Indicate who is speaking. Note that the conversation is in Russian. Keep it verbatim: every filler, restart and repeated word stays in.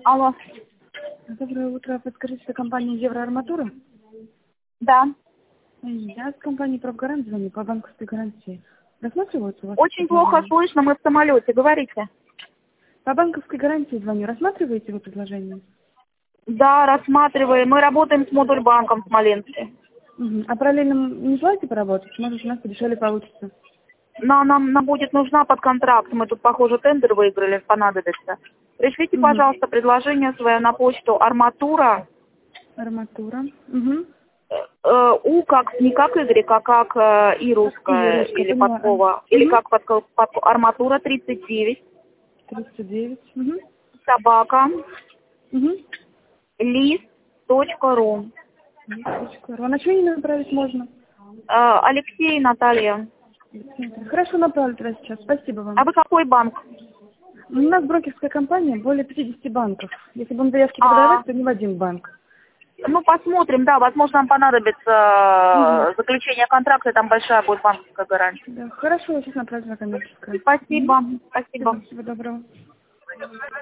Speaker 1: Алло.
Speaker 2: Доброе утро. Подскажите, это компания Евроарматура?
Speaker 1: Да.
Speaker 2: Я с компании «Профгарант» звоню по банковской гарантии. Рассматриваются у вас?
Speaker 1: Очень плохо слышно, мы в самолете. Говорите.
Speaker 2: По банковской гарантии звоню. Рассматриваете вы предложение?
Speaker 1: Да, рассматриваем. Мы работаем с Модульбанком в Смоленске.
Speaker 2: Угу. А параллельно не желаете поработать? Может, у нас подешевле получится.
Speaker 1: Но нам, нам будет нужна под контракт. Мы тут, похоже, тендер выиграли, понадобится. Пришлите,
Speaker 2: Угу.
Speaker 1: пожалуйста, предложение свое на почту арматура.
Speaker 2: Арматура. Угу.
Speaker 1: Э, У как, не как Y, а как э, и русская,
Speaker 2: русская,
Speaker 1: или
Speaker 2: поняла.
Speaker 1: подкова. Или как под, под, арматура тридцать девять.
Speaker 2: тридцать девять. Угу.
Speaker 1: Собака.
Speaker 2: Угу.
Speaker 1: лист точка ру.
Speaker 2: А на что именно направить можно?
Speaker 1: Э, Алексей, Наталья.
Speaker 2: Хорошо, направлю туда сейчас. Спасибо вам.
Speaker 1: А вы какой банк?
Speaker 2: У нас брокерская компания, более пятидесяти банков. Если будем заявки
Speaker 1: А,
Speaker 2: подавать, то не в один банк.
Speaker 1: ну, посмотрим, да, возможно, нам понадобится
Speaker 2: Угу.
Speaker 1: э, заключение контракта, и там большая будет банковская гарантия.
Speaker 2: Да, хорошо, я сейчас направлю на коммерческое.
Speaker 1: Спасибо,
Speaker 2: Угу.
Speaker 1: спасибо.
Speaker 2: Всего доброго.